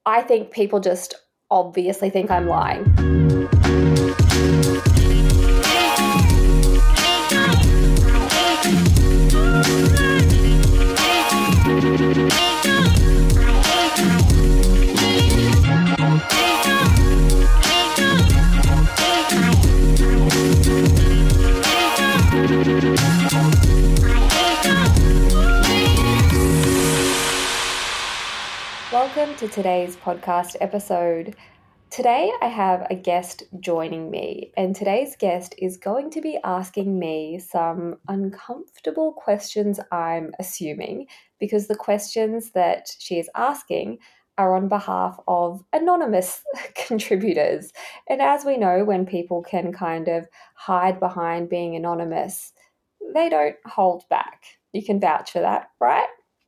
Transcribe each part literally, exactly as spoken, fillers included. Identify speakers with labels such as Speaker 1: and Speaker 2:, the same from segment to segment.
Speaker 1: I think people just obviously think I'm lying. Welcome to today's podcast episode. Today I have a guest joining me, and today's guest is going to be asking me some uncomfortable questions, I'm assuming, because the questions that she is asking are on behalf of anonymous contributors. And as we know, when people can kind of hide behind being anonymous, they don't hold back. You can vouch for that, right?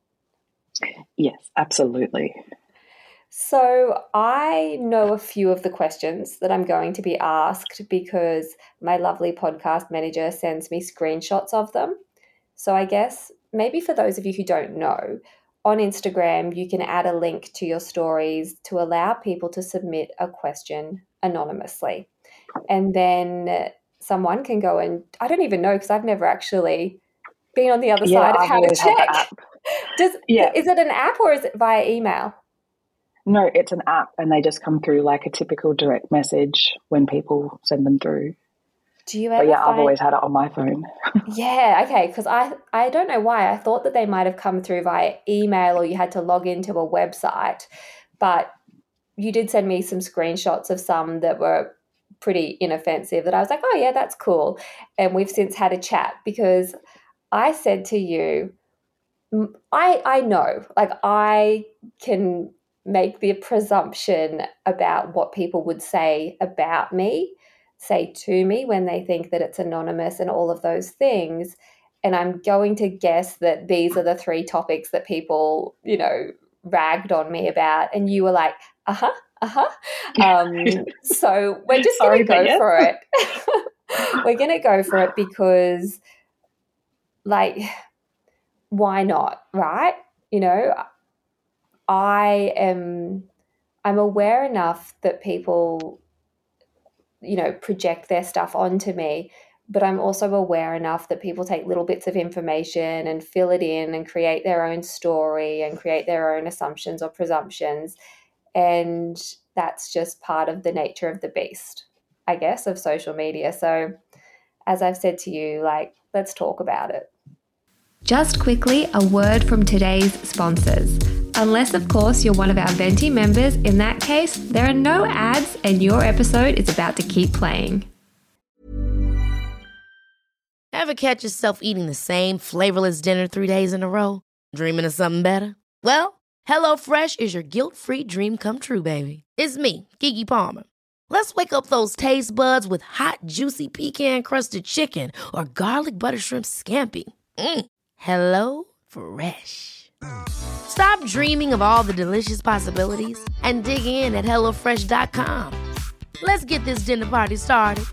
Speaker 2: Yes, absolutely.
Speaker 1: So I know a few of the questions that I'm going to be asked because my lovely podcast manager sends me screenshots of them. So I guess maybe for those of you who don't know, on Instagram, you can add a link to your stories to allow people to submit a question anonymously. And then someone can go and, I don't even know because I've never actually been on the other
Speaker 2: yeah,
Speaker 1: side of
Speaker 2: I've
Speaker 1: how to
Speaker 2: always had the
Speaker 1: check.
Speaker 2: app.
Speaker 1: Does,
Speaker 2: Yeah.
Speaker 1: Is it an app or is it via email?
Speaker 2: No, it's an app and they just come through like a typical direct message when people send them through.
Speaker 1: Do you ever
Speaker 2: But yeah,
Speaker 1: find...
Speaker 2: I've always had it on my phone.
Speaker 1: Yeah, okay, because I, I don't know why. I thought that they might have come through via email or you had to log into a website, but you did send me some screenshots of some that were pretty inoffensive that I was like, oh yeah, that's cool. And we've since had a chat because I said to you, I, I know, like I can make the presumption about what people would say about me, say to me when they think that it's anonymous and all of those things. And I'm going to guess that these are the three topics that people, you know, ragged on me about. And you were like, uh-huh, uh-huh. Um, so we're just going to go
Speaker 2: yes.
Speaker 1: for it. We're going to go for it because, like, why not, right? You know, I am, I'm aware enough that people, you know, project their stuff onto me, but I'm also aware enough that people take little bits of information and fill it in and create their own story and create their own assumptions or presumptions. And that's just part of the nature of the beast, I guess, of social media. So as I've said to you, like, let's talk about it. Just quickly, a word from today's sponsors. Unless, of course, you're one of our Venti members, in that case, there are no ads and your episode is about to keep playing.
Speaker 3: Ever catch yourself eating the same flavorless dinner three days in a row? Dreaming of something better? Well, HelloFresh is your guilt-free dream come true, baby. It's me, Keke Palmer. Let's wake up those taste buds with hot, juicy pecan-crusted chicken or garlic butter shrimp scampi. Mm. Hello Fresh. Stop dreaming of all the delicious possibilities and dig in at hello fresh dot com. Let's get this dinner party started.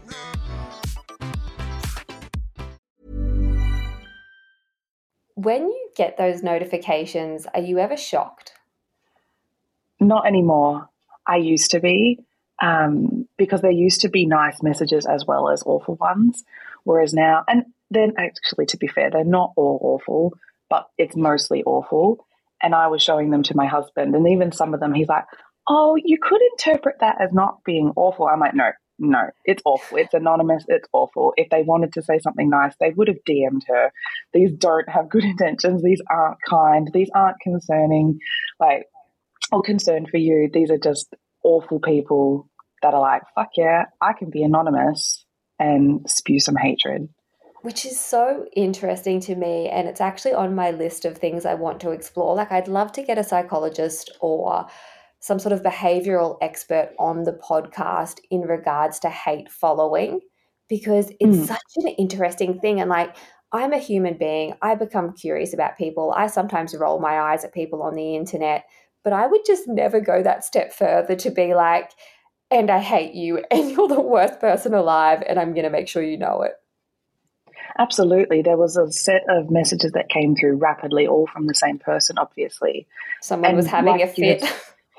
Speaker 1: When you get those notifications, are you ever shocked?
Speaker 2: Not anymore. I used to be, um, because there used to be nice messages as well as awful ones, whereas now, and then actually, to be fair, they're not all awful, but it's mostly awful. And I was showing them to my husband, and even some of them, he's like, oh, you could interpret that as not being awful. I'm like, no, no, it's awful. It's anonymous. It's awful. If they wanted to say something nice, they would have D M'd her. These don't have good intentions. These aren't kind. These aren't concerning, like, or concerned for you. These are just awful people that are like, fuck yeah, I can be anonymous and spew some hatred.
Speaker 1: Which is so interesting to me, and it's actually on my list of things I want to explore. Like, I'd love to get a psychologist or some sort of behavioral expert on the podcast in regards to hate following, because it's mm. such an interesting thing. And like, I'm a human being. I become curious about people. I sometimes roll my eyes at people on the internet, but I would just never go that step further to be like, and I hate you and you're the worst person alive and I'm going to make sure you know it.
Speaker 2: Absolutely. There was a set of messages that came through rapidly, all from the same person, obviously.
Speaker 1: Someone and was having like a fit.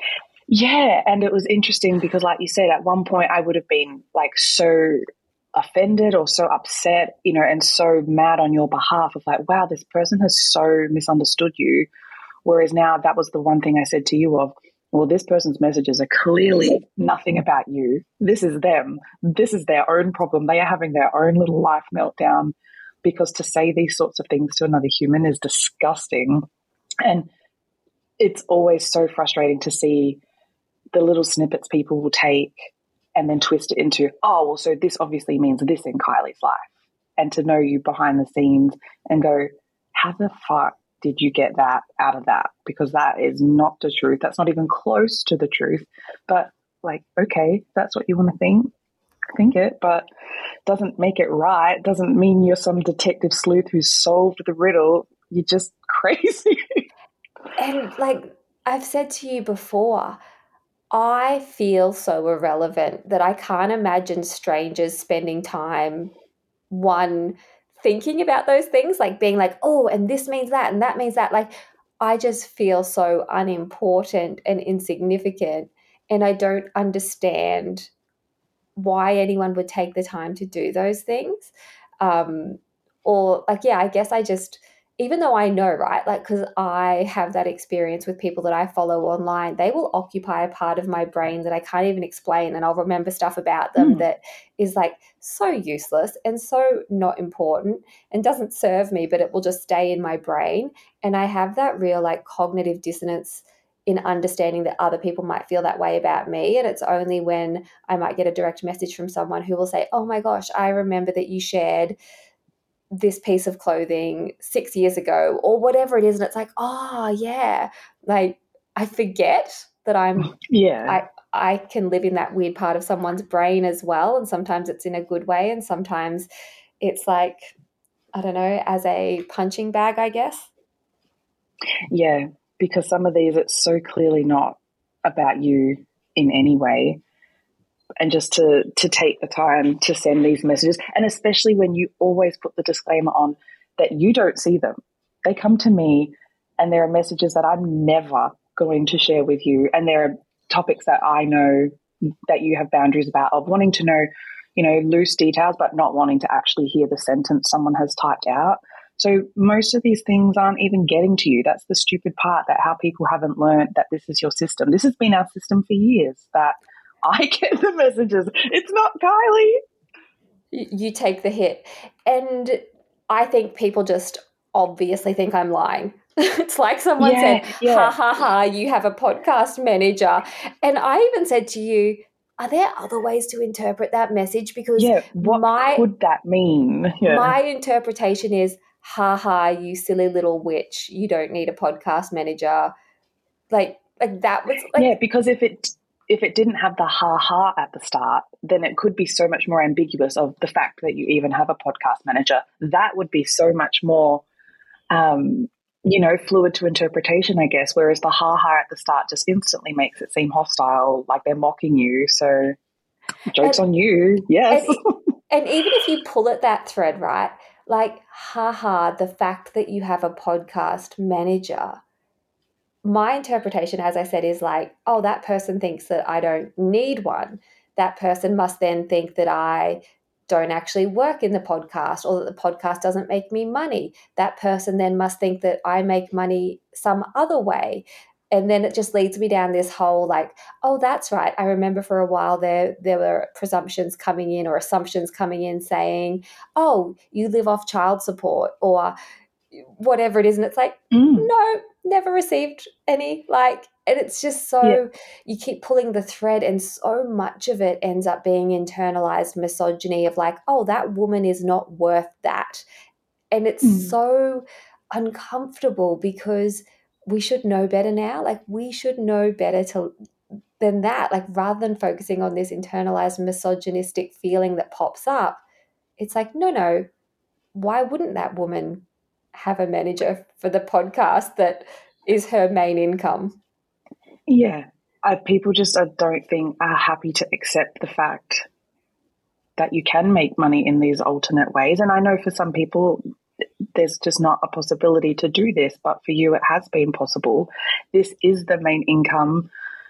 Speaker 2: Yeah, and it was interesting because, like you said, at one point I would have been like so offended or so upset, you know, and so mad on your behalf of like, wow, this person has so misunderstood you. Whereas now that was the one thing I said to you of, well, this person's messages are clearly nothing about you. This is them. This is their own problem. They are having their own little life meltdown, because to say these sorts of things to another human is disgusting. And it's always so frustrating to see the little snippets people will take and then twist it into, oh, well, so this obviously means this in Kylie's life. And to know you behind the scenes and go, how the fuck did you get that out of that? Because that is not the truth. That's not even close to the truth. But like, okay, that's what you want to think, think it, but doesn't make it right. Doesn't mean you're some detective sleuth who's solved the riddle. You're just crazy.
Speaker 1: And like I've said to you before, I feel so irrelevant that I can't imagine strangers spending time, one, thinking about those things, like being like, oh, and this means that, and that means that. Like, I just feel so unimportant and insignificant, and I don't understand why anyone would take the time to do those things. Um, or like, yeah, I guess I just, even though I know, right, like, because I have that experience with people that I follow online, they will occupy a part of my brain that I can't even explain. And I'll remember stuff about them mm. that is like so useless and so not important and doesn't serve me, but it will just stay in my brain. And I have that real like cognitive dissonance in understanding that other people might feel that way about me. And it's only when I might get a direct message from someone who will say, oh my gosh, I remember that you shared this piece of clothing six years ago or whatever it is. And it's like, oh yeah, like I forget that I'm,
Speaker 2: yeah,
Speaker 1: I, I can live in that weird part of someone's brain as well. And sometimes it's in a good way. And sometimes it's like, I don't know, as a punching bag, I guess.
Speaker 2: Yeah, because some of these, it's so clearly not about you in any way. And just to to take the time to send these messages, and especially when you always put the disclaimer on that you don't see them. They come to me and there are messages that I'm never going to share with you. And there are topics that I know that you have boundaries about, of wanting to know, you know, loose details, but not wanting to actually hear the sentence someone has typed out. So most of these things aren't even getting to you. That's the stupid part, that how people haven't learned that this is your system. This has been our system for years, that I get the messages. It's not Kylie.
Speaker 1: You take the hit. And I think people just obviously think I'm lying. It's like someone
Speaker 2: yeah,
Speaker 1: said,
Speaker 2: yeah.
Speaker 1: ha, ha, ha, you have a podcast manager. And I even said to you, are there other ways to interpret that message? Because
Speaker 2: yeah, what
Speaker 1: my,
Speaker 2: could that mean? Yeah.
Speaker 1: My interpretation is, ha, ha, you silly little witch. You don't need a podcast manager. Like, like that was like...
Speaker 2: Yeah, because if it... if it didn't have the ha-ha at the start, then it could be so much more ambiguous of the fact that you even have a podcast manager. That would be so much more, um, you know, fluid to interpretation, I guess, whereas the ha-ha at the start just instantly makes it seem hostile, like they're mocking you. So joke's and, on you, yes.
Speaker 1: And, and even if you pull at that thread, right, like, ha-ha, the fact that you have a podcast manager... My interpretation, as I said, is like, oh, that person thinks that I don't need one. That person must then think that I don't actually work in the podcast, or that the podcast doesn't make me money. That person then must think that I make money some other way. And then it just leads me down this whole like, oh, that's right. I remember for a while there there were presumptions coming in, or assumptions coming in saying, oh, you live off child support or whatever it is. And it's like,
Speaker 2: mm.
Speaker 1: no, never received any. Like, and it's just so, yeah. You keep pulling the thread, and so much of it ends up being internalized misogyny of like, oh, that woman is not worth that. And it's mm. so uncomfortable, because we should know better now. Like, we should know better to than that. Like, rather than focusing on this internalized misogynistic feeling that pops up, it's like, no, no, why wouldn't that woman have a manager for the podcast that is her main income?
Speaker 2: Yeah. I, people just, I don't think, are happy to accept the fact that you can make money in these alternate ways. And I know for some people, there's just not a possibility to do this, but for you, it has been possible. This is the main income.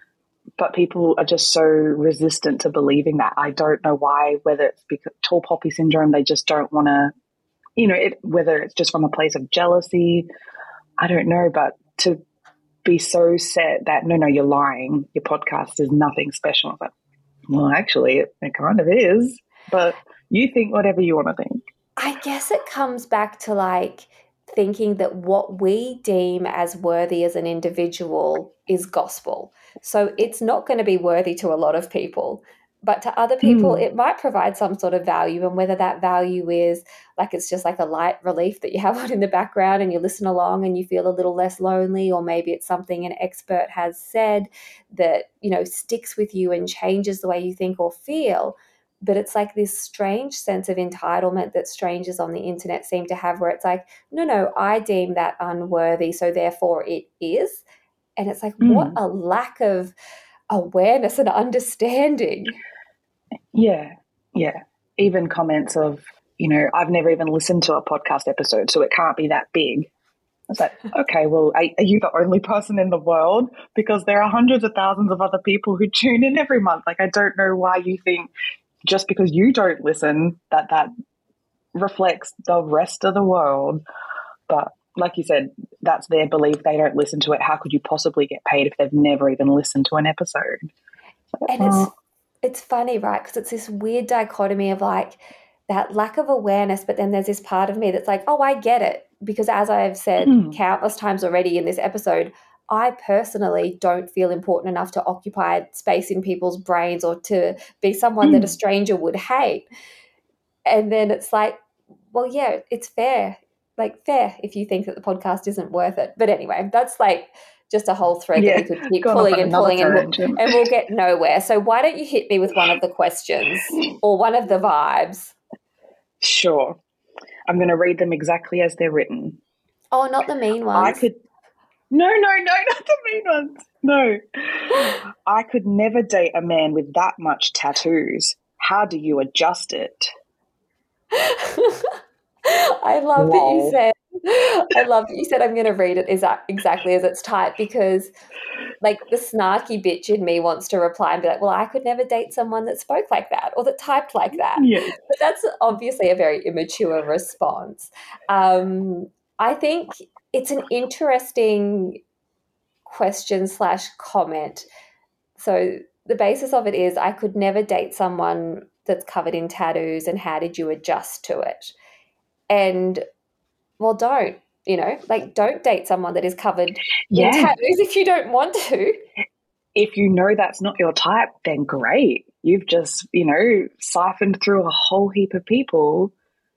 Speaker 2: but people are just so resistant to believing that. I don't know why, whether it's because tall poppy syndrome, they just don't want to, you know, it, whether it's just from a place of jealousy, I don't know, but to be so set that, no, no, you're lying, your podcast is nothing special. It's like, well, actually, it, it kind of is, but you think whatever you want to think.
Speaker 1: I guess it comes back to like thinking that what we deem as worthy as an individual is gospel. So it's not going to be worthy to a lot of people, but to other people,
Speaker 2: Mm.
Speaker 1: it might provide some sort of value. And whether that value is like it's just like a light relief that you have on in the background and you listen along and you feel a little less lonely, or maybe it's something an expert has said that, you know, sticks with you and changes the way you think or feel. But it's like this strange sense of entitlement that strangers on the internet seem to have, where it's like, no, no, I deem that unworthy, so therefore it is. And it's like, mm. what a lack of awareness and understanding.
Speaker 2: Yeah, yeah. Even comments of, you know, I've never even listened to a podcast episode, so it can't be that big. It's like, okay, well, are, are you the only person in the world? Because there are hundreds of thousands of other people who tune in every month. Like, I don't know why you think just because you don't listen that that reflects the rest of the world. But like you said, that's their belief. They don't listen to it. How could you possibly get paid if they've never even listened to an episode? So,
Speaker 1: and it's it's funny, right? Because it's this weird dichotomy of like that lack of awareness, but then there's this part of me that's like, oh, I get it. Because as I've said
Speaker 2: mm.
Speaker 1: countless times already in this episode, I personally don't feel important enough to occupy space in people's brains or to be someone mm. that a stranger would hate. And then it's like, well, yeah, it's fair. Like fair if you think that the podcast isn't worth it. But anyway, that's like just a whole thread
Speaker 2: yeah,
Speaker 1: that we could keep pulling and pulling and we'll, and we'll get nowhere. So why don't you hit me with one of the questions or one of the vibes?
Speaker 2: Sure. I'm going to read them exactly as they're written.
Speaker 1: Oh, not the mean ones.
Speaker 2: I could... No, no, no, not the mean ones. No. I could never date a man with that much tattoos. How do you adjust it?
Speaker 1: I love Whoa. that you said, I love that you said I'm going to read it exactly as it's typed, because like the snarky bitch in me wants to reply and be like, well, I could never date someone that spoke like that or that typed like that.
Speaker 2: Yeah.
Speaker 1: But that's obviously a very immature response. Um, I think it's an interesting question slash comment. So the basis of it is, I could never date someone that's covered in tattoos, and how did you adjust to it? And well, don't, you know, like don't date someone that is covered yeah. in tattoos if you don't want to.
Speaker 2: If you know that's not your type, then great. You've just, you know, siphoned through a whole heap of people.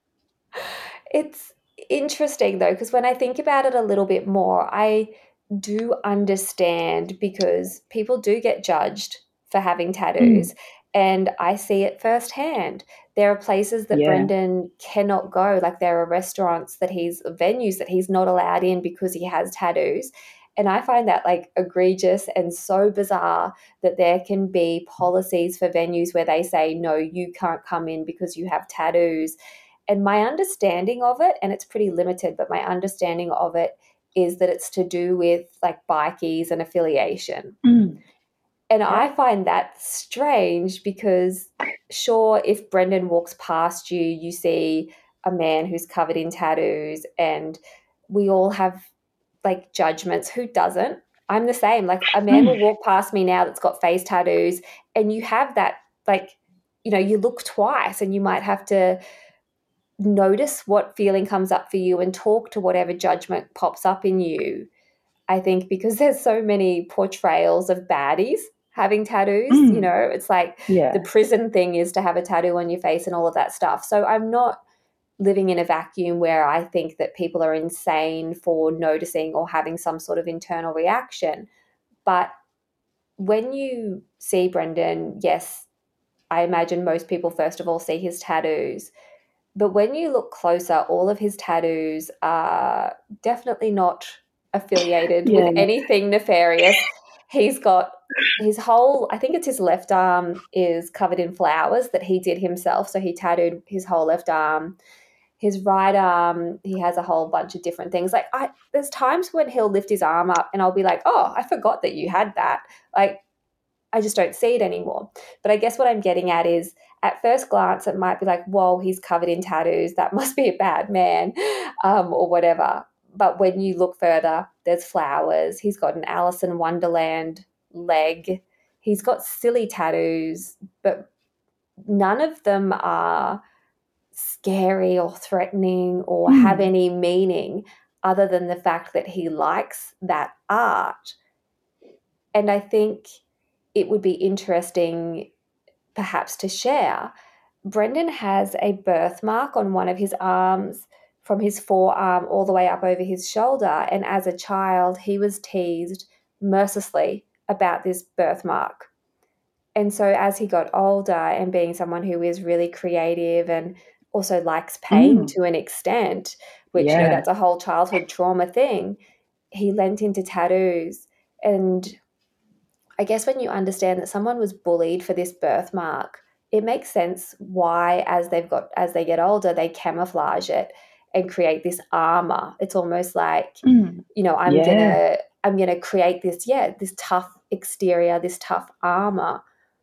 Speaker 1: It's interesting though, because when I think about it a little bit more, I do understand, because people do get judged for having tattoos. Mm. And I see it firsthand. There are places that yeah. Brendan cannot go. Like there are restaurants that he's, venues that he's not allowed in because he has tattoos. And I find that like egregious and so bizarre that there can be policies for venues where they say, no, you can't come in because you have tattoos. And my understanding of it, and it's pretty limited, but my understanding of it is that it's to do with like bikies and affiliation.
Speaker 2: Mm.
Speaker 1: And yeah. I find that strange, because sure, if Brendan walks past you, you see a man who's covered in tattoos, and we all have like judgments. Who doesn't? I'm the same. Like a man will walk past me now that's got face tattoos, and you have that, like, you know, you look twice and you might have to notice what feeling comes up for you and talk to whatever judgment pops up in you. I think because there's so many portrayals of baddies having tattoos, mm. you know, it's like
Speaker 2: yeah.
Speaker 1: the prison thing is to have a tattoo on your face and all of that stuff. So I'm not living in a vacuum where I think that people are insane for noticing or having some sort of internal reaction. But when you see Brendan, yes, I imagine most people first of all see his tattoos. But when you look closer, all of his tattoos are definitely not affiliated yeah. with anything nefarious. He's got his whole, I think it's his left arm is covered in flowers that he did himself. So he tattooed his whole left arm. His right arm, he has a whole bunch of different things. Like I, there's times when he'll lift his arm up and I'll be like, oh, I forgot that you had that. Like I just don't see it anymore. But I guess what I'm getting at is, at first glance, it might be like, whoa, he's covered in tattoos. That must be a bad man, um, or whatever. But when you look further, there's flowers. He's got an Alice in Wonderland leg. He's got silly tattoos, but none of them are scary or threatening or
Speaker 2: Mm.
Speaker 1: have any meaning other than the fact that he likes that art. And I think it would be interesting perhaps to share. Brendan has a birthmark on one of his arms, from his forearm all the way up over his shoulder. And as a child, he was teased mercilessly about this birthmark. And so as he got older, and being someone who is really creative and also likes pain
Speaker 2: Mm.
Speaker 1: to an extent, which, you know,
Speaker 2: Yeah.
Speaker 1: that's a whole childhood trauma thing, he lent into tattoos. And I guess when you understand that someone was bullied for this birthmark, it makes sense why, as they've got as they get older, they camouflage it and create this armor. It's almost like,
Speaker 2: Mm.
Speaker 1: you know, I'm
Speaker 2: Yeah.
Speaker 1: gonna I'm gonna create this, yeah, this tough exterior, this tough armor.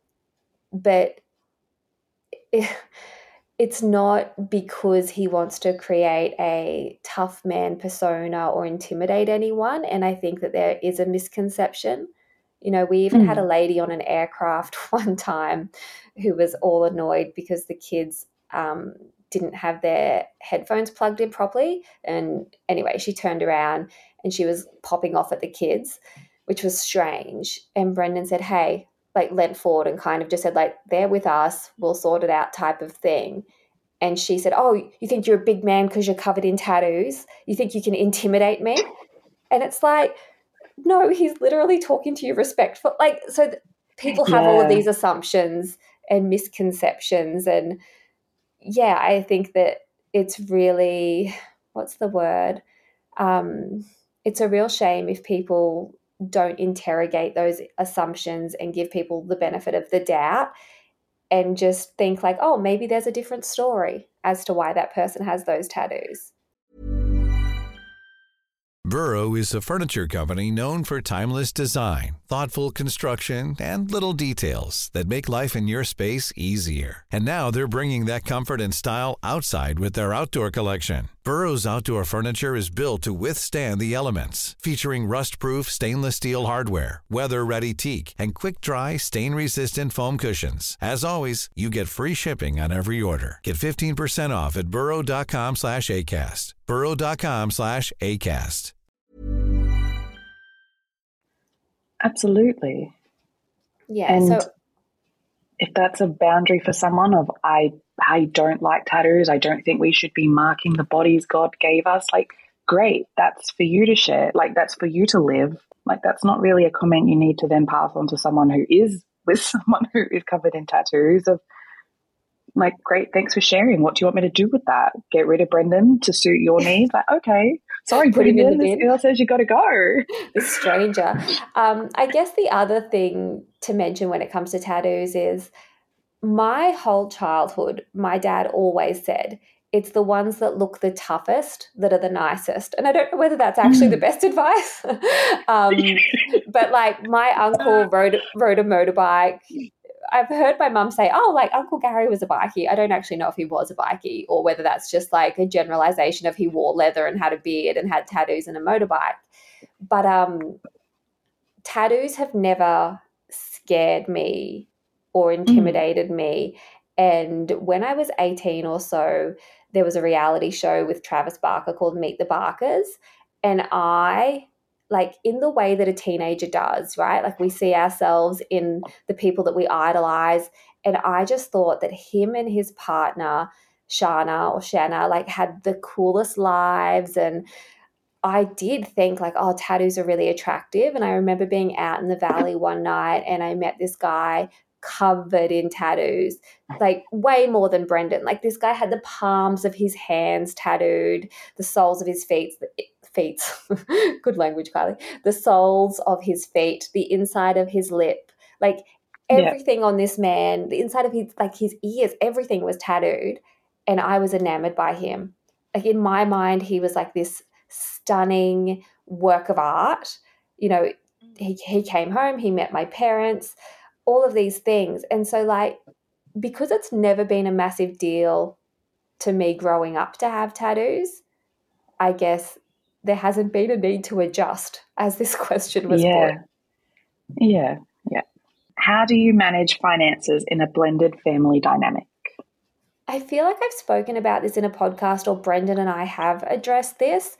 Speaker 1: But it, it's not because he wants to create a tough man persona or intimidate anyone. And I think that there is a misconception. You know, we even had a
Speaker 2: Mm.
Speaker 1: lady on an aircraft one time who was all annoyed because the kids um, didn't have their headphones plugged in properly. And anyway, she turned around and she was popping off at the kids, which was strange. And Brendan said, hey, like leant forward and kind of just said, like, they're with us, we'll sort it out type of thing. And she said, oh, you think you're a big man because you're covered in tattoos? You think you can intimidate me? And it's like, no, he's literally talking to you respectful. Like, so th- people have all of
Speaker 2: Yeah.
Speaker 1: these assumptions and misconceptions. And yeah, I think that it's really, what's the word? Um, it's a real shame if people don't interrogate those assumptions and give people the benefit of the doubt and just think like, oh, maybe there's a different story as to why that person has those tattoos.
Speaker 4: Burrow is a furniture company known for timeless design, thoughtful construction, and little details that make life in your space easier. And now they're bringing that comfort and style outside with their outdoor collection. Burrow's outdoor furniture is built to withstand the elements, featuring rust-proof stainless steel hardware, weather-ready teak, and quick-dry, stain-resistant foam cushions. As always, you get free shipping on every order. Get fifteen percent off at burrow.com slash ACAST. burrow.com slash ACAST.
Speaker 2: Absolutely.
Speaker 1: Yeah.
Speaker 2: And
Speaker 1: so
Speaker 2: if that's a boundary for someone of, I I don't like tattoos, I don't think we should be marking the bodies God gave us, like, great, that's for you to share, like, that's for you to live. Like, that's not really a comment you need to then pass on to someone who is with someone who is covered in tattoos of, like, great, thanks for sharing. What do you want me to do with that? Get rid of Brendan to suit your needs? Like, okay, sorry,
Speaker 1: Put him in
Speaker 2: Brendan,
Speaker 1: the
Speaker 2: this
Speaker 1: bin.
Speaker 2: girl says you got to go.
Speaker 1: The stranger. Um, I guess the other thing to mention when it comes to tattoos is, my whole childhood, my dad always said, it's the ones that look the toughest that are the nicest. And I don't know whether that's actually the
Speaker 2: Mm.
Speaker 1: best advice. um, but like, my uncle rode, rode a motorbike. I've heard my mum say, oh, like, Uncle Gary was a bikie. I don't actually know if he was a bikie or whether that's just like a generalization of he wore leather and had a beard and had tattoos and a motorbike. But um, tattoos have never scared me or intimidated mm. me. And when I was eighteen or so, there was a reality show with Travis Barker called Meet the Barkers. And I, like, in the way that a teenager does, right? Like, we see ourselves in the people that we idolize. And I just thought that him and his partner, Shana or Shanna, like, had the coolest lives. And I did think like, oh, tattoos are really attractive. And I remember being out in the valley one night and I met this guy covered in tattoos, like way more than Brendan. Like, this guy had the palms of his hands tattooed, the soles of his feet, feet, good language, Kylie, the soles of his feet, the inside of his lip, like everything yeah. on this man, the inside of his, like his ears, everything was tattooed. And I was enamored by him. Like, in my mind, he was like this stunning work of art. You know, he, he came home, he met my parents. all of these things. And so, like, because it's never been a massive deal to me growing up to have tattoos, I guess there hasn't been a need to adjust as this question was
Speaker 2: Yeah.
Speaker 1: put.
Speaker 2: Yeah. Yeah. How do you manage finances in a blended family dynamic?
Speaker 1: I feel like I've spoken about this in a podcast, or Brendan and I have addressed this.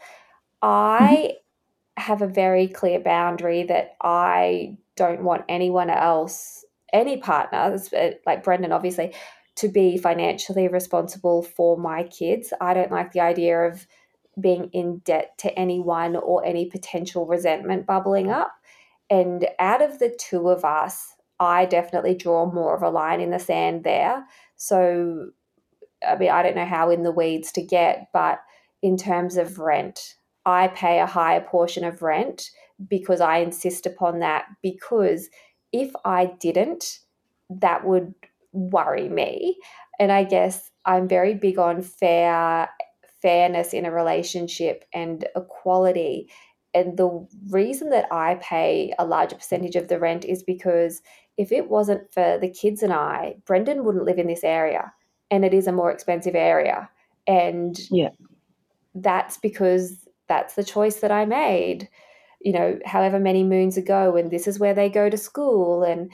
Speaker 1: I have a very clear boundary that I don't want anyone else, any partner, like Brendan obviously, to be financially responsible for my kids. I don't like the idea of being in debt to anyone or any potential resentment bubbling up. And out of the two of us, I definitely draw more of a line in the sand there. So, I mean, I don't know how in the weeds to get, but in terms of rent, I pay a higher portion of rent because I insist upon that, because if I didn't, that would worry me. And I guess I'm very big on fair fairness in a relationship and equality. And the reason that I pay a larger percentage of the rent is because if it wasn't for the kids and I, Brendan wouldn't live in this area, and it is a more expensive area. And
Speaker 2: Yeah.
Speaker 1: that's because that's the choice that I made, you know, however many moons ago, and this is where they go to school, and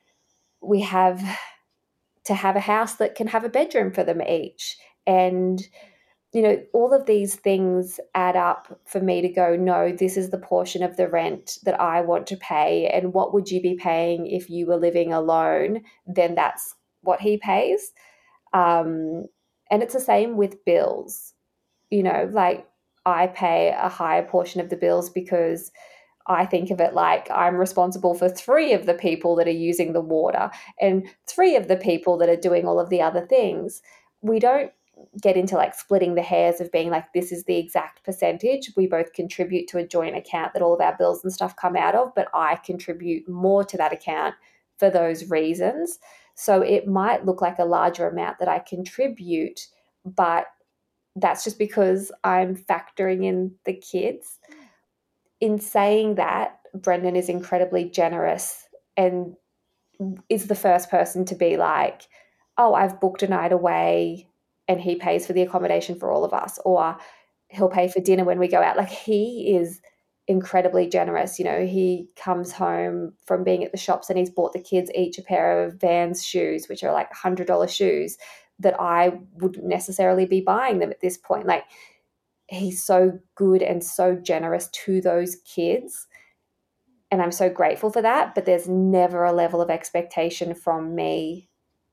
Speaker 1: we have to have a house that can have a bedroom for them each. And, you know, all of these things add up for me to go, no, this is the portion of the rent that I want to pay. And what would you be paying if you were living alone? Then that's what he pays. Um, and it's the same with bills. You know, like, I pay a higher portion of the bills because I think of it like I'm responsible for three of the people that are using the water and three of the people that are doing all of the other things. We don't get into like splitting the hairs of being like, this is the exact percentage. We both contribute to a joint account that all of our bills and stuff come out of, but I contribute more to that account for those reasons. So it might look like a larger amount that I contribute, but that's just because I'm factoring in the kids. In saying that, Brendan is incredibly generous and is the first person to be like, oh, I've booked a night away and he pays for the accommodation for all of us, or he'll pay for dinner when we go out. Like, he is incredibly generous. You know, he comes home from being at the shops and he's bought the kids each a pair of Vans shoes, which are like one hundred dollars shoes that I wouldn't necessarily be buying them at this point. Like, he's so good and so generous to those kids. And I'm so grateful for that. But there's never a level of expectation from me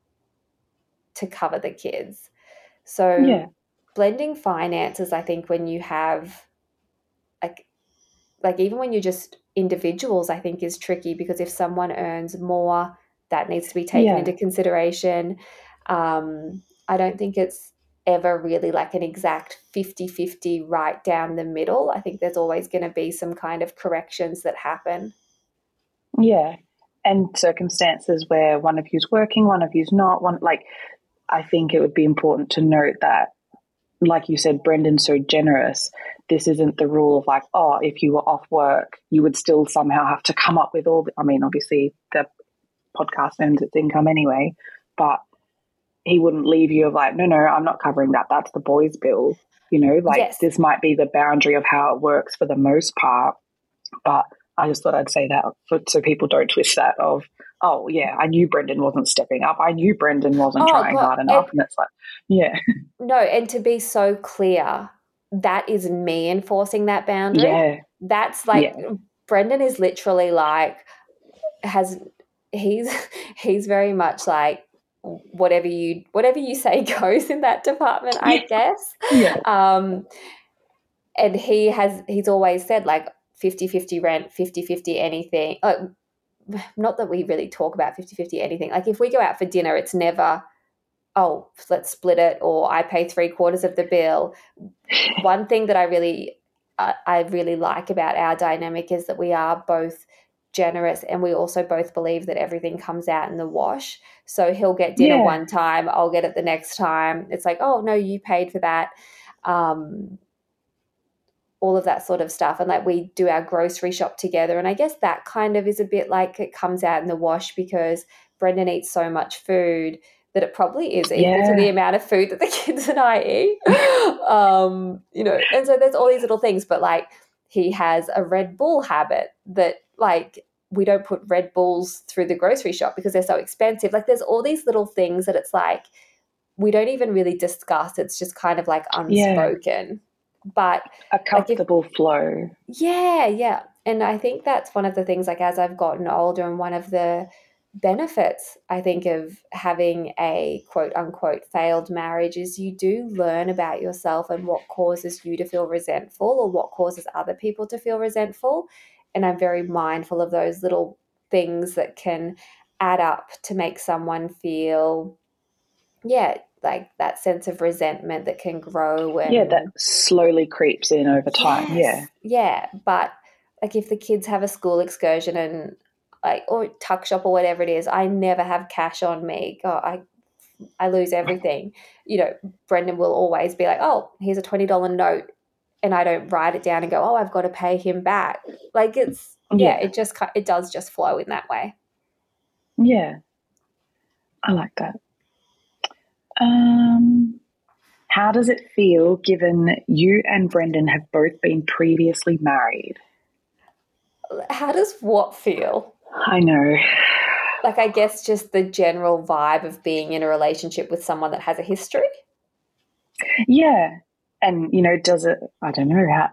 Speaker 1: to cover the kids. So
Speaker 2: Yeah.
Speaker 1: blending finances, I think when you have like, like even when you're just individuals, I think is tricky, because if someone earns more, that needs to be taken
Speaker 2: Yeah.
Speaker 1: into consideration. Um, I don't think it's ever really like an exact fifty-fifty right down the middle. I think there's always going to be some kind of corrections that happen.
Speaker 2: Yeah. And circumstances where one of you's working, one of you's not. One, like, I think it would be important to note that, like you said, Brendan's so generous. This isn't the rule of like, oh, if you were off work, you would still somehow have to come up with all the, I mean, obviously the podcast earns its income anyway, but he wouldn't leave you of like, no, no, I'm not covering that. That's the boys' bill. You know, like,
Speaker 1: Yes.
Speaker 2: this might be the boundary of how it works for the most part. But I just thought I'd say that for, so people don't twist that of, oh, yeah, I knew Brendan wasn't stepping up. I knew Brendan wasn't
Speaker 1: Oh,
Speaker 2: trying
Speaker 1: God.
Speaker 2: hard enough.
Speaker 1: And,
Speaker 2: and it's like, yeah.
Speaker 1: No, and to be so clear, that is me enforcing that boundary.
Speaker 2: Yeah.
Speaker 1: That's like,
Speaker 2: Yeah.
Speaker 1: Brendan is literally like, has, he's, he's very much like, whatever you, whatever you say goes in that department, I guess.
Speaker 2: Yeah.
Speaker 1: Um, and he has, he's always said like fifty-fifty rent, fifty-fifty anything. Uh, not that we really talk about fifty-fifty anything. Like, if we go out for dinner, it's never, oh, let's split it, or I pay three quarters of the bill. One thing that I really, uh, I really like about our dynamic is that we are both generous, and we also both believe that everything comes out in the wash. So he'll get dinner
Speaker 2: Yeah.
Speaker 1: one time, I'll get it the next time. It's like, oh no, you paid for that. Um, all of that sort of stuff. And like we do our grocery shop together. And I guess that kind of is a bit like it comes out in the wash because Brendan eats so much food that it probably is equal
Speaker 2: Yeah.
Speaker 1: to the amount of food that the kids and I eat. um, you know, and so there's all these little things, but like he has a Red Bull habit that like we don't put Red Bulls through the grocery shop because they're so expensive. Like there's all these little things that it's like we don't even really discuss. It's just kind of like unspoken. Yeah. But
Speaker 2: a comfortable like if, flow.
Speaker 1: Yeah, yeah. And I think that's one of the things, like as I've gotten older, and one of the benefits, I think, of having a quote unquote failed marriage is you do learn about yourself and what causes you to feel resentful or what causes other people to feel resentful. And I'm very mindful of those little things that can add up to make someone feel, yeah, like that sense of resentment that can grow. And
Speaker 2: yeah, that slowly creeps in over time.
Speaker 1: Yes,
Speaker 2: yeah.
Speaker 1: Yeah. But like if the kids have a school excursion and like, or tuck shop or whatever it is, I never have cash on me. God, I, I lose everything. You know, Brendan will always be like, oh, here's a twenty dollars note. And I don't write it down and go, oh, I've got to pay him back. Like it's, yeah, yeah, it just, it does just flow in that way.
Speaker 2: Yeah. I like that. Um, how does it feel given you and Brendan have both been previously married?
Speaker 1: How does what feel?
Speaker 2: I know.
Speaker 1: Like, I guess just the general vibe of being in a relationship with someone that has a history.
Speaker 2: Yeah. And, you know, does it, I don't know, how,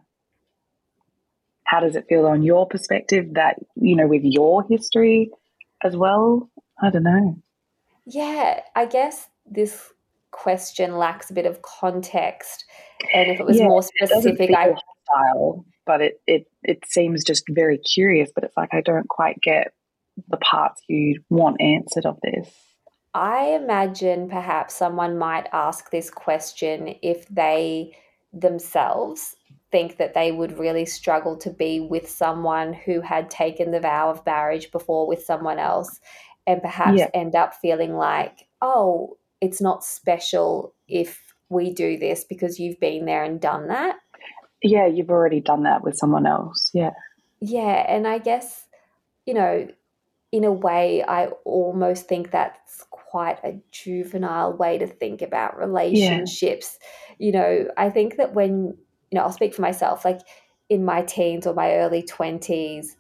Speaker 2: how does it feel on your perspective that, you know, with your history as well? I don't know.
Speaker 1: Yeah, I guess this question lacks a bit of context. And if it was
Speaker 2: yeah,
Speaker 1: more specific,
Speaker 2: it
Speaker 1: I
Speaker 2: hostile, but it, it, it seems just very curious, but it's like I don't quite get the parts you want answered of this.
Speaker 1: I imagine perhaps someone might ask this question if they themselves think that they would really struggle to be with someone who had taken the vow of marriage before with someone else, and perhaps yeah. end up feeling like, oh, it's not special if we do this because you've been there and done that.
Speaker 2: Yeah, you've already done that with someone else. Yeah.
Speaker 1: Yeah, and I guess, you know, in a way, I almost think that's quite a juvenile way to think about relationships. Yeah. You know, I think that when, you know, I'll speak for myself, like in my teens or my early twenties,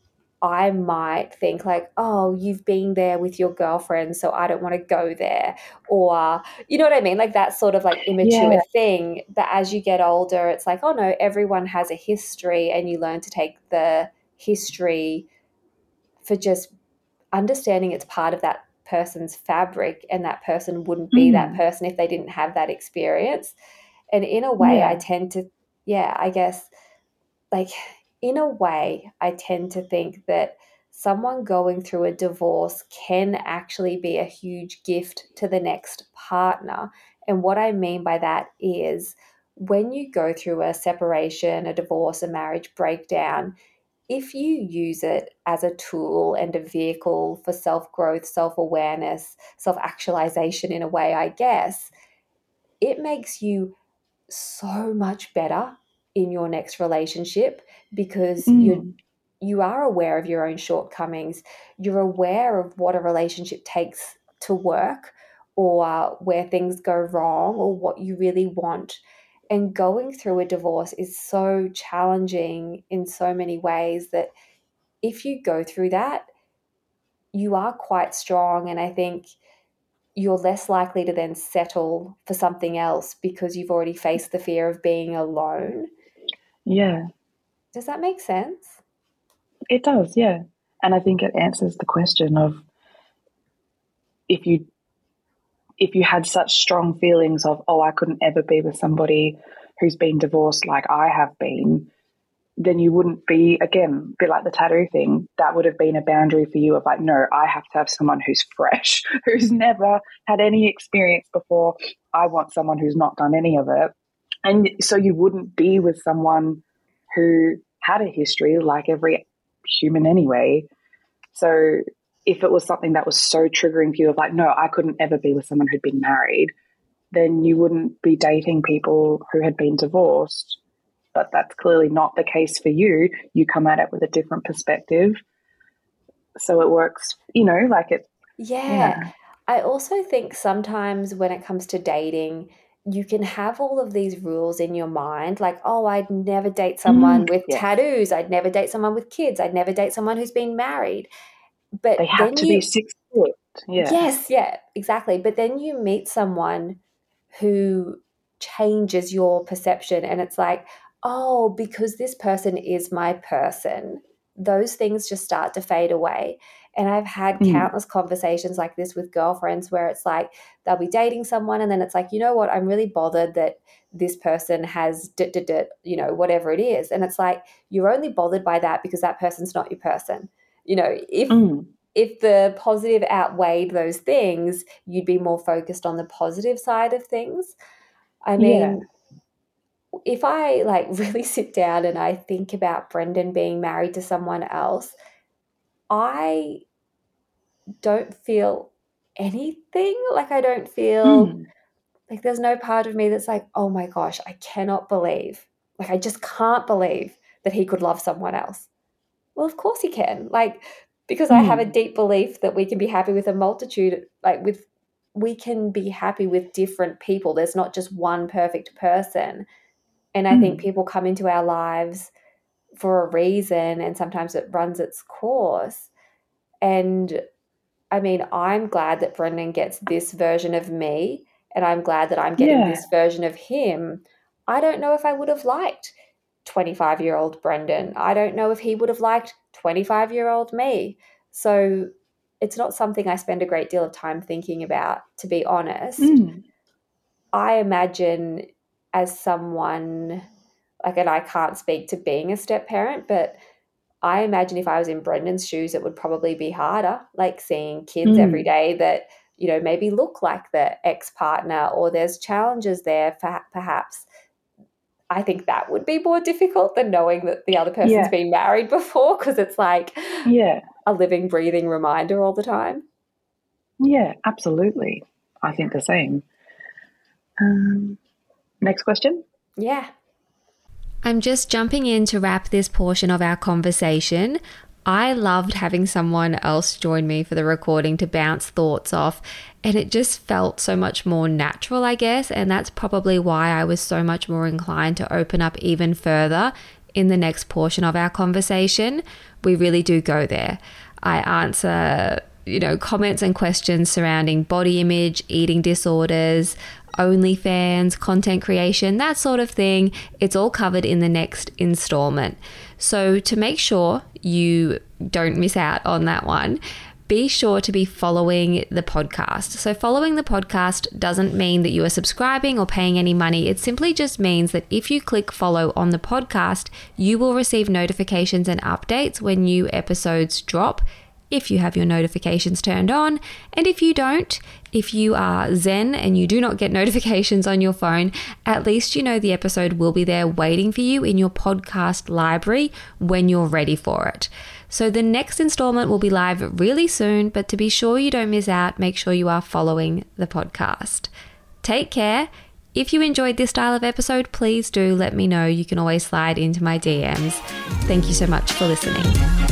Speaker 1: I might think like, oh, you've been there with your girlfriend, so I don't want to go there. Or, you know what I mean? Like that sort of like immature yeah. thing. But as you get older, it's like, oh no, everyone has a history, and you learn to take the history for just understanding it's part of that person's fabric, and that person wouldn't be mm. that person if they didn't have that experience. And in a way, yeah. I tend to, yeah, I guess, like in a way, I tend to think that someone going through a divorce can actually be a huge gift to the next partner. And what I mean by that is when you go through a separation, a divorce, a marriage breakdown, if you use it as a tool and a vehicle for self-growth, self-awareness, self-actualization in a way, I guess, it makes you so much better in your next relationship because mm. you're you are aware of your own shortcomings. You're aware of what a relationship takes to work, or where things go wrong, or what you really want. And going through a divorce is so challenging in so many ways that if you go through that, you are quite strong. And I think you're less likely to then settle for something else because you've already faced the fear of being alone.
Speaker 2: Yeah.
Speaker 1: Does that make sense?
Speaker 2: It does, yeah. And I think it answers the question of if you if you had such strong feelings of, oh, I couldn't ever be with somebody who's been divorced like I have been, then you wouldn't be, again, a bit like the tattoo thing, that would have been a boundary for you of like, no, I have to have someone who's fresh, who's never had any experience before. I want someone who's not done any of it. And so you wouldn't be with someone who had a history like every human anyway. So if it was something that was so triggering for you of like, no, I couldn't ever be with someone who'd been married, then you wouldn't be dating people who had been divorced. but that's clearly not the case for you. You come at it with a different perspective. So it works, you know, like it.
Speaker 1: Yeah.
Speaker 2: Yeah.
Speaker 1: I also think sometimes when it comes to dating, you can have all of these rules in your mind, like, oh, I'd never date someone
Speaker 2: Mm,
Speaker 1: with
Speaker 2: yes.
Speaker 1: tattoos. I'd never date someone with kids. I'd never date someone who's been married. But
Speaker 2: They have
Speaker 1: then
Speaker 2: to
Speaker 1: you,
Speaker 2: be six foot. Yeah.
Speaker 1: yes, yeah, exactly. But then you meet someone who changes your perception, and it's like, oh, because this person is my person, those things just start to fade away. And I've had
Speaker 2: Mm.
Speaker 1: countless conversations like this with girlfriends where it's like they'll be dating someone and then it's like, you know what, I'm really bothered that this person has, d- d- d- you know, whatever it is. And it's like, you're only bothered by that because that person's not your person. You know, if
Speaker 2: Mm.
Speaker 1: if the positive outweighed those things, you'd be more focused on the positive side of things. I mean,
Speaker 2: Yeah.
Speaker 1: if I like really sit down and I think about Brendan being married to someone else, I don't feel anything. Like I don't feel
Speaker 2: Mm.
Speaker 1: like there's no part of me that's like, oh my gosh, I cannot believe, like I just can't believe that he could love someone else. Well, of course he can. Like, because I have a
Speaker 2: Mm.
Speaker 1: deep belief that we can be happy with a multitude, like with, we can be happy with different people. There's not just one perfect person. And I think
Speaker 2: Mm.
Speaker 1: people come into our lives for a reason, and sometimes it runs its course. And I mean, I'm glad that Brendan gets this version of me, and I'm glad that I'm getting
Speaker 2: Yeah.
Speaker 1: this version of him. I don't know if I would have liked twenty-five-year-old Brendan. I don't know if he would have liked twenty-five-year-old me. So it's not something I spend a great deal of time thinking about, to be honest.
Speaker 2: Mm.
Speaker 1: I imagine as someone, like, and I can't speak to being a step parent, but I imagine if I was in Brendan's shoes, it would probably be harder, like seeing kids
Speaker 2: Mm.
Speaker 1: every day that, you know, maybe look like the ex-partner, or there's challenges there for, perhaps. I think that would be more difficult than knowing that the other person's
Speaker 2: Yeah.
Speaker 1: been married before, because it's like
Speaker 2: Yeah.
Speaker 1: a living, breathing reminder all the time.
Speaker 2: Yeah, absolutely. I think the same. Um, next question.
Speaker 1: Yeah. I'm just jumping in to wrap this portion of our conversation. I loved having someone else join me for the recording to bounce thoughts off, and it just felt so much more natural, I guess, and that's probably why I was so much more inclined to open up even further in the next portion of our conversation. We really do go there. I answer, you know, comments and questions surrounding body image, eating disorders, OnlyFans, content creation, that sort of thing. It's all covered in the next installment. So to make sure you don't miss out on that one, be sure to be following the podcast. So following the podcast doesn't mean that you are subscribing or paying any money. It simply just means that if you click follow on the podcast, you will receive notifications and updates when new episodes drop, if you have your notifications turned on. And if you don't, if you are zen and you do not get notifications on your phone, at least you know the episode will be there waiting for you in your podcast library when you're ready for it. So the next installment will be live really soon, but to be sure you don't miss out, make sure you are following the podcast. Take care. If you enjoyed this style of episode, please do let me know. You can always slide into my D Ms. Thank you so much for listening.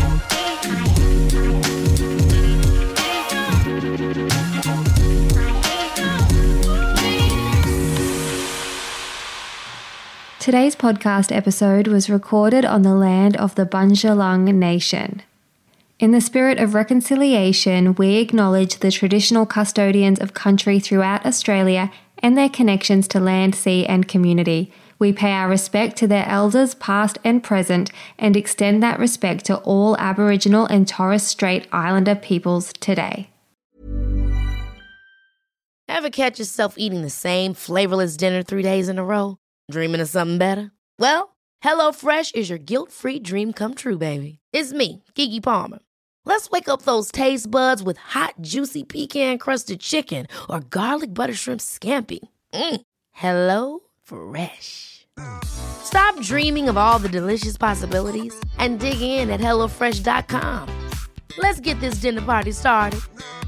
Speaker 1: Today's podcast episode was recorded on the land of the Bundjalung Nation. In the spirit of reconciliation, we acknowledge the traditional custodians of country throughout Australia and their connections to land, sea, and community. We pay our respect to their elders, past and present, and extend that respect to all Aboriginal and Torres Strait Islander peoples today.
Speaker 3: Ever catch yourself eating the same flavorless dinner three days in a row? Dreaming of something better? Well, HelloFresh is your guilt-free dream come true, baby. It's me, Keke Palmer. Let's wake up those taste buds with hot, juicy pecan-crusted chicken or garlic butter shrimp scampi. Mm. Hello Fresh. Stop dreaming of all the delicious possibilities and dig in at hello fresh dot com. Let's get this dinner party started.